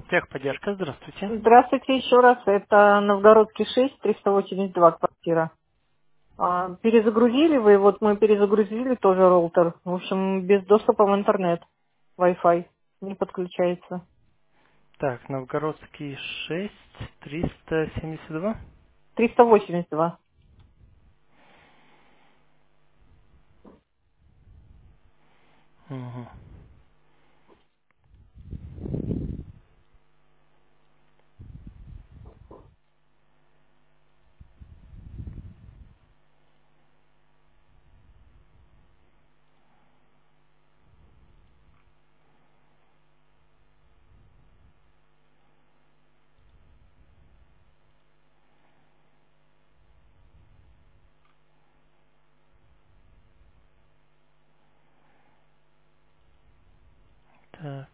Техподдержка, здравствуйте. Здравствуйте еще раз. Это Новгородский 6, 382 квартира. Перезагрузили вы, вот мы перезагрузили тоже роутер. В общем, без доступа в интернет. Wi-Fi не подключается. Так, Новгородский 6, 372. 382. Угу. Так,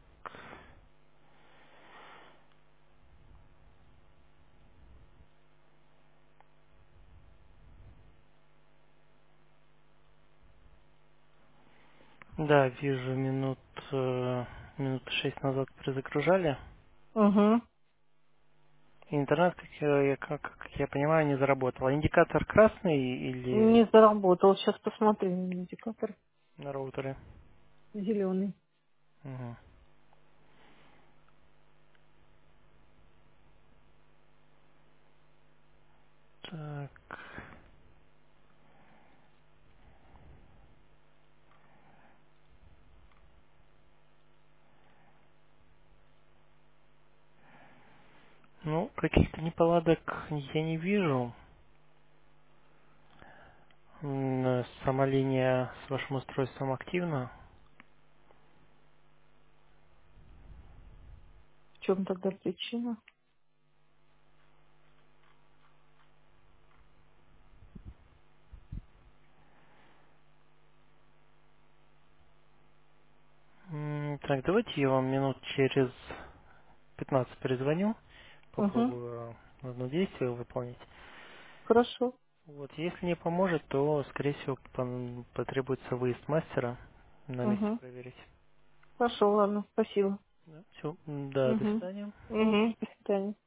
да, вижу, минут 6 назад перезагружали. Угу. Интернет, как я понимаю, не заработал. Индикатор красный или Не заработал. Сейчас посмотрим. Индикатор на роутере? зеленый. Угу. Так, ну, каких-то неполадок я не вижу. Сама линия с вашим устройством активна. В чем тогда причина? Так, давайте я вам минут через 15 перезвоню, Угу. попробую одно действие выполнить. Хорошо. Вот, если не поможет, то, скорее всего, потребуется выезд мастера на месте Угу. проверить. Хорошо, ладно. Спасибо. Да, все, да, до Угу. свидания. Угу. До свидания.